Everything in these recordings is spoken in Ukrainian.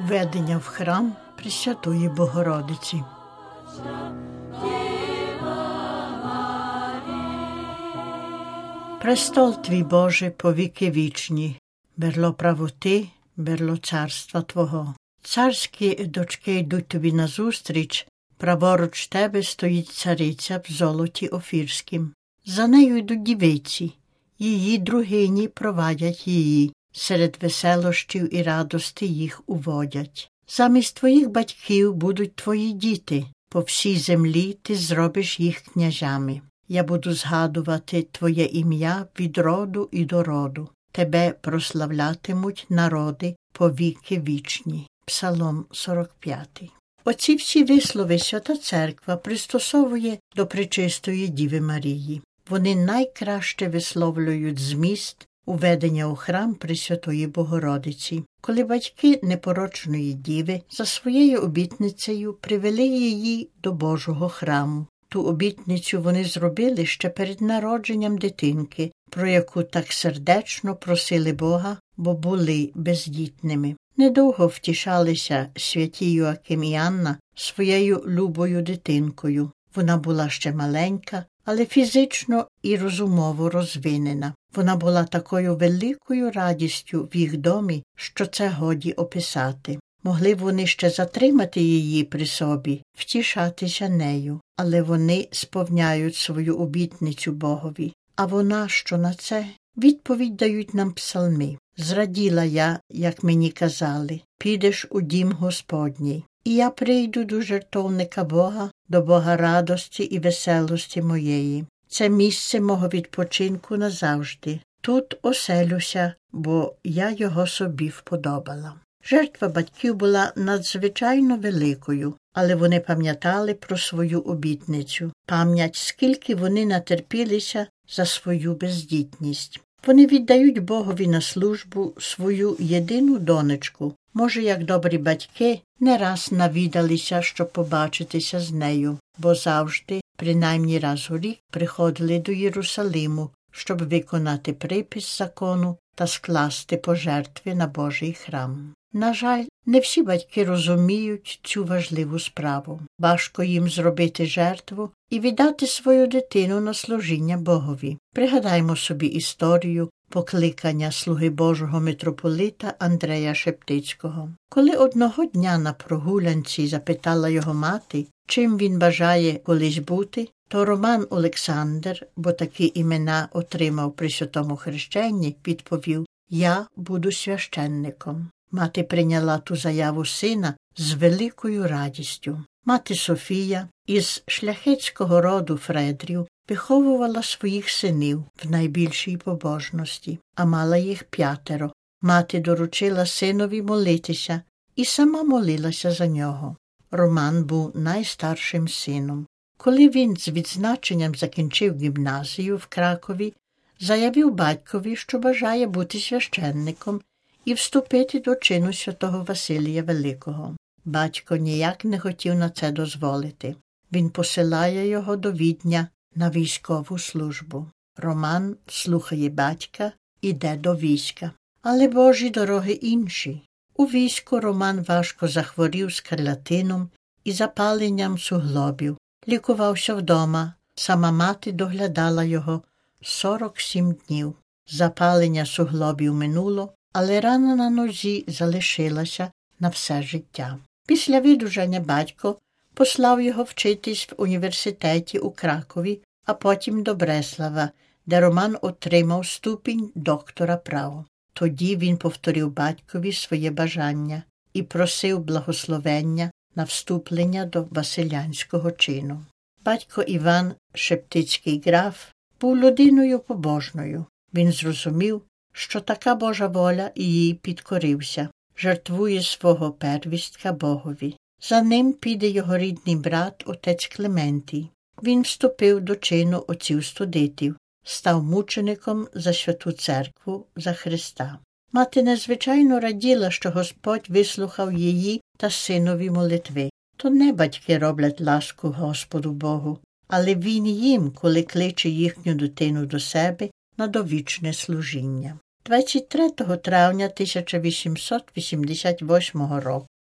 Введення в храм Пресвятої Богородиці. Престол Твій, Боже, повіки вічні, берло правоти, берло царства Твого. Царські дочки йдуть Тобі назустріч, праворуч Тебе стоїть цариця в золоті офірськім. За нею йдуть дівиці, її другині провадять її, серед веселощів і радости їх уводять. Замість Твоїх батьків будуть Твої діти, по всій землі Ти зробиш їх княжами. Я буду згадувати Твоє ім'я від роду і до роду. Тебе прославлятимуть народи повіки вічні. Псалом 45. Оці всі вислови Свята Церква пристосовує до Пречистої Діви Марії. Вони найкраще висловлюють зміст уведення у храм Пресвятої Богородиці, коли батьки непорочної Діви за своєю обітницею привели її до Божого храму. Ту обітницю вони зробили ще перед народженням дитинки, про яку так сердечно просили Бога, бо були бездітними. Недовго втішалися святі Йоаким і Анна своєю любою дитинкою. Вона була ще маленька, але фізично і розумово розвинена. Вона була такою великою радістю в їх домі, що це годі описати. Могли б вони ще затримати її при собі, втішатися нею, але вони сповняють свою обітницю Богові. А вона, що на це? Відповідь дають нам псалми. «Зраділа я, як мені казали, підеш у дім Господній. І я прийду до жертовника Бога, до Бога радості і веселості моєї. Це місце мого відпочинку назавжди. Тут оселюся, бо я його собі вподобала». Жертва батьків була надзвичайно великою, але вони пам'ятали про свою обітницю. Пам'ять, скільки вони натерпілися за свою бездітність. Вони віддають Богові на службу свою єдину донечку. Може, як добрі батьки, не раз навідалися, щоб побачитися з нею, бо завжди, принаймні раз у рік, приходили до Єрусалиму, щоб виконати припис закону та скласти пожертви на Божий храм. На жаль, не всі батьки розуміють цю важливу справу. Важко їм зробити жертву і віддати свою дитину на служіння Богові. Пригадаймо собі історію покликання слуги Божого митрополита Андрея Шептицького. Коли одного дня на прогулянці запитала його мати, чим він бажає колись бути, то Роман Олександр, бо такі імена отримав при святому хрещенні, відповів: «Я буду священником». Мати прийняла ту заяву сина з великою радістю. Мати Софія із шляхетського роду Фредрів виховувала своїх синів в найбільшій побожності, а мала їх 5. Мати доручила синові молитися і сама молилася за нього. Роман був найстаршим сином. Коли він з відзначенням закінчив гімназію в Кракові, заявив батькові, що бажає бути священником і вступити до чину святого Василія Великого. Батько ніяк не хотів на це дозволити. Він посилає його до Відня на військову службу. Роман слухає батька, іде до війська. Але Божі дороги інші. У війську Роман важко захворів скарлатином і запаленням суглобів. Лікувався вдома, сама мати доглядала його 47 днів. Запалення суглобів минуло, але рана на нозі залишилася на все життя. Після видужання батько послав його вчитись в університеті у Кракові, а потім до Бреслава, де Роман отримав ступінь доктора права. Тоді він повторив батькові своє бажання і просив благословення на вступлення до Василянського чину. Батько Іван Шептицький граф був людиною побожною. Він зрозумів, що така Божа воля і їй підкорився, жертвує свого первістка Богові. За ним піде його рідний брат, отець Клементій. Він вступив до чину отців студитів, став мучеником за Святу Церкву, за Христа. Мати незвичайно раділа, що Господь вислухав її та синові молитви. То не батьки роблять ласку Господу Богу, але Він їм, коли кличе їхню дитину до себе на довічне служіння. 23 травня 1888 року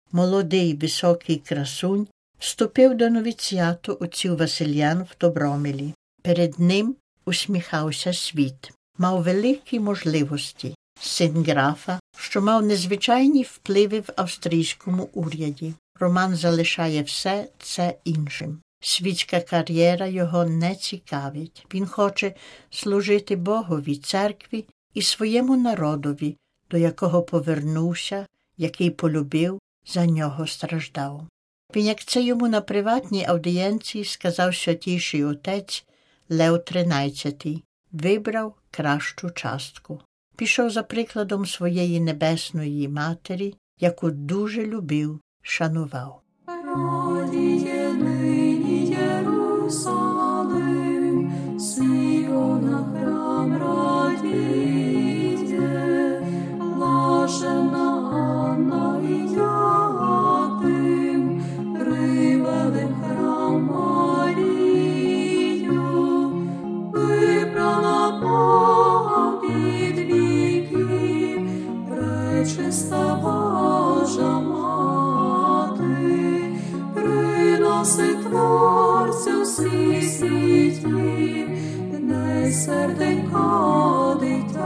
молодий високий красунь, вступив до новіціату отців Василян в Добромелі. Перед ним усміхався світ. Мав великі можливості. Син графа, що мав незвичайні впливи в австрійському уряді. Роман залишає все це іншим. Світська кар'єра його не цікавить. Він хоче служити Богові, церкві і своєму народові, до якого повернувся, який полюбив, за нього страждав. Він, як це йому на приватній аудієнції сказав святійший отець Лев XIII, вибрав кращу частку. Пішов за прикладом своєї небесної матері, яку дуже любив, шанував. Радіє нині Єрусалим, Сіона храм радіє, блаженна Анна і Яким, привели в храм Марію, вибрала Бога від віків, пречиста Божа Мати, приносить Творцю всіх світів, днесь серденько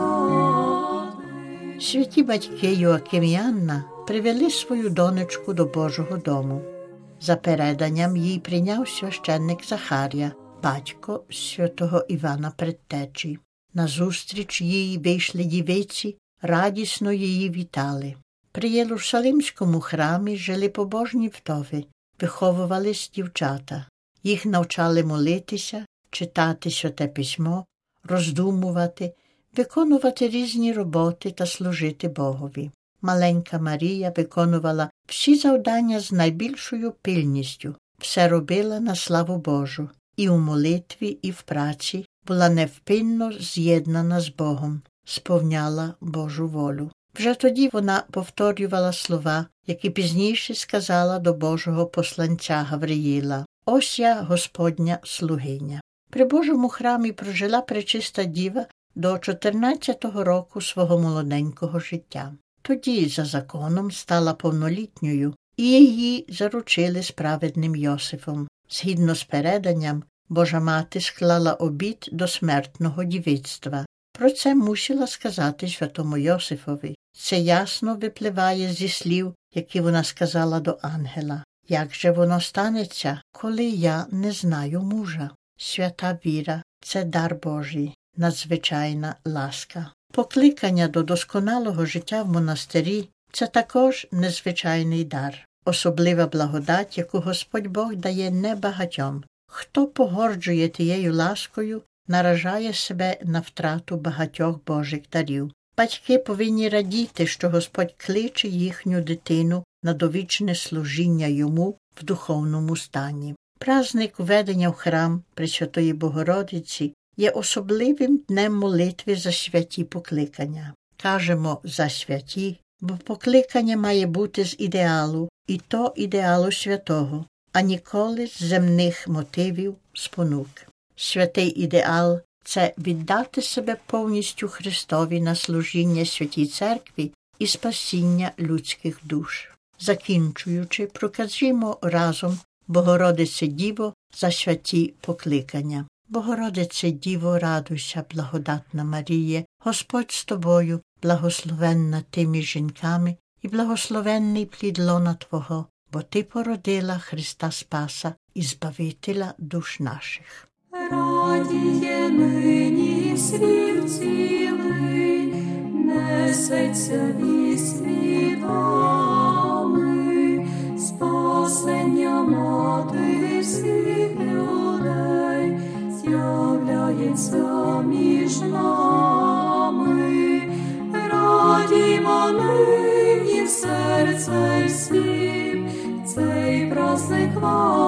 дитяти. Святі батьки Йоаким і Анна привели свою донечку до Божого дому. За переданням їй прийняв священник Захарія, батько святого Івана Предтечі. Назустріч їй вийшли дівиці, радісно її вітали. При Єрусалимському храмі жили побожні вдови, виховувались дівчата. Їх навчали молитися, читати Святе Письмо, роздумувати, виконувати різні роботи та служити Богові. Маленька Марія виконувала всі завдання з найбільшою пильністю, все робила на славу Божу, і у молитві, і в праці була невпинно з'єднана з Богом, сповняла Божу волю. Вже тоді вона повторювала слова, які пізніше сказала до Божого посланця Гавриїла: «Ось я, Господня слугиня». При Божому храмі прожила пречиста діва до 14-го року свого молоденького життя. Тоді за законом стала повнолітньою, і її заручили з праведним Йосифом. Згідно з переданням, Божа Мати склала обіт до смертного дівицтва. Про це мусила сказати святому Йосифові. Це ясно випливає зі слів, які вона сказала до ангела. Як же воно станеться, коли я не знаю мужа? Свята віра – це дар Божий, надзвичайна ласка. Покликання до досконалого життя в монастирі – це також незвичайний дар, особлива благодать, яку Господь Бог дає небагатьом. Хто погорджує тією ласкою, наражає себе на втрату багатьох Божих дарів. Батьки повинні радіти, що Господь кличе їхню дитину на довічне служіння йому в духовному стані. Праздник введення в храм Пресвятої Богородиці є особливим днем молитви за святі покликання. Кажемо «за святі», бо покликання має бути з ідеалу, і то ідеалу святого, а ніколи з земних мотивів, спонук. Святий ідеал – це віддати себе повністю Христові на служіння Святій Церкві і спасіння людських душ. Закінчуючи, прокажімо разом «Богородице Діво» за святі покликання. Богородице Діво, радуйся, благодатна Маріє, Господь з тобою, благословенна ти між жінками, і благословенний плід лона Твого, бо Ти породила Христа Спаса і Збавителя душ наших. Радіє нині світ цілий, несеться вість світами, спасення мати всіх людей, з'являється між нами. Радімо нині в серце всім, цей праздник